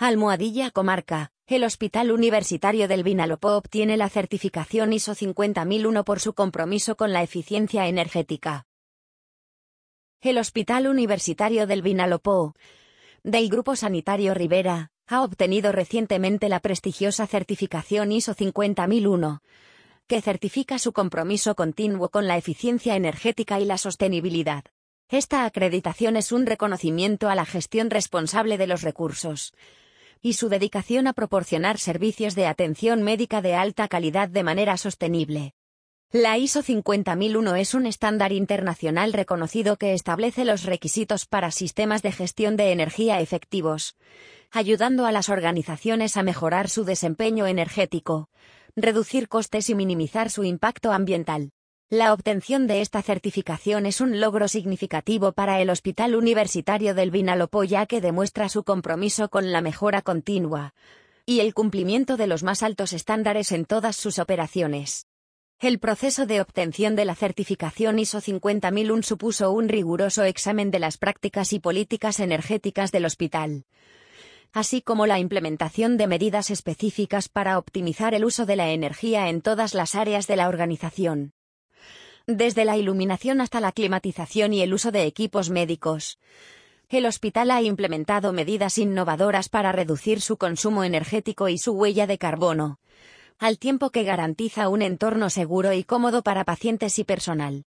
Almohadilla Comarca. El Hospital Universitario del Vinalopó obtiene la certificación ISO 50001 por su compromiso con la eficiencia energética. El Hospital Universitario del Vinalopó, del Grupo Sanitario Rivera, ha obtenido recientemente la prestigiosa certificación ISO 50001, que certifica su compromiso continuo con la eficiencia energética y la sostenibilidad. Esta acreditación es un reconocimiento a la gestión responsable de los recursos y su dedicación a proporcionar servicios de atención médica de alta calidad de manera sostenible. La ISO 50001 es un estándar internacional reconocido que establece los requisitos para sistemas de gestión de energía efectivos, ayudando a las organizaciones a mejorar su desempeño energético, reducir costes y minimizar su impacto ambiental. La obtención de esta certificación es un logro significativo para el Hospital Universitario del Vinalopó, ya que demuestra su compromiso con la mejora continua y el cumplimiento de los más altos estándares en todas sus operaciones. El proceso de obtención de la certificación ISO 50001 supuso un riguroso examen de las prácticas y políticas energéticas del hospital, así como la implementación de medidas específicas para optimizar el uso de la energía en todas las áreas de la organización, desde la iluminación hasta la climatización y el uso de equipos médicos. El hospital ha implementado medidas innovadoras para reducir su consumo energético y su huella de carbono, al tiempo que garantiza un entorno seguro y cómodo para pacientes y personal.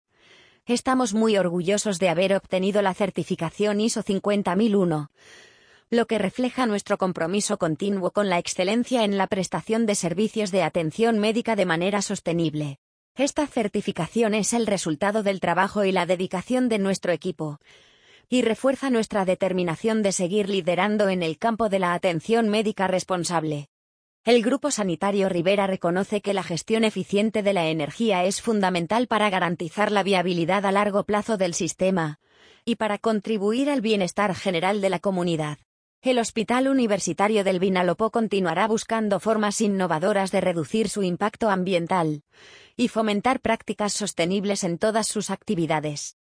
Estamos muy orgullosos de haber obtenido la certificación ISO 50001, lo que refleja nuestro compromiso continuo con la excelencia en la prestación de servicios de atención médica de manera sostenible. Esta certificación es el resultado del trabajo y la dedicación de nuestro equipo, y refuerza nuestra determinación de seguir liderando en el campo de la atención médica responsable. El Grupo Sanitario Rivera reconoce que la gestión eficiente de la energía es fundamental para garantizar la viabilidad a largo plazo del sistema y para contribuir al bienestar general de la comunidad. El Hospital Universitario del Vinalopó continuará buscando formas innovadoras de reducir su impacto ambiental y fomentar prácticas sostenibles en todas sus actividades.